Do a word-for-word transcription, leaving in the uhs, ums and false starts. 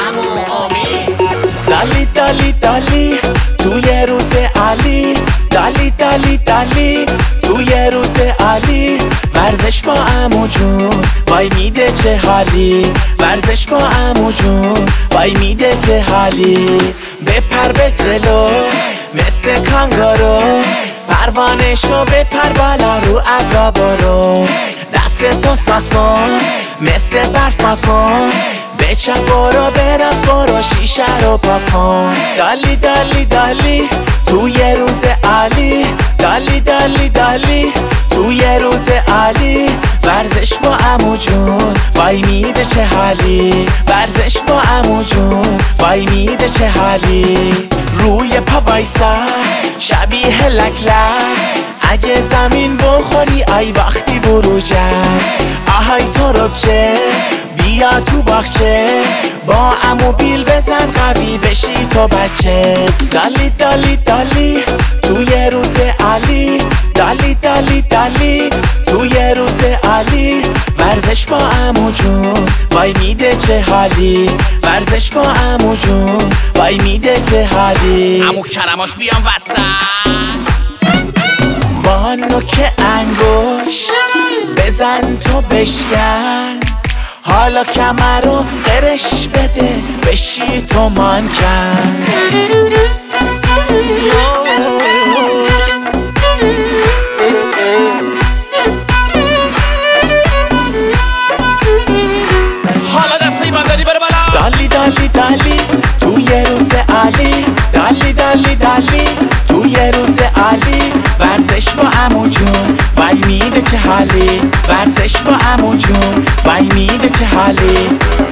عمو امید. دالی دالی دالی توی روز علی، دالی دالی دالی توی روز علی. ورزش با عمو جون وای میده چه حالی، ورزش با عمو جون وای میده چه حالی. بپر به جلو مثل کانگارو، پروانه شو بپر بالا رو عقا برو. دستتو صاف کن مثل برف کن، به چپ برو به راست برو شیشه رو پاک کن. دالی دالی دالی توی روز علی، دالی دالی دالی توی روز علی. ورزش با عمو جون وای میده چه حالی، ورزش با عمو جون وای میده چه حالی. روی پا وایسا شبیه لک لک، اگه زمین بخوری ای وقتی برو جنگ. آهای تو ربچه بیا تو باغچه، با عمو بیل بزن قوی بشی تو بچه. دالی دالی دالی توی روز علی، دالی دالی دالی توی روز علی. ورزش با عمو جون وای میده چه حالی، ورزش با عمو جون وای میده چه حالی. عمو کرماش بیام وسط با نوک انگوش بزن تو بشکن، حالا کمر رو قرش بده بشی تو مانکن. حالا دست ایمان داری بره بالا. دالی دالی دالی توی روز علی، دالی دالی دالی توی روز علی. ورزش با عمو جون وای میده چه حالی، ورزش با عمو جون وای میده چه حالی.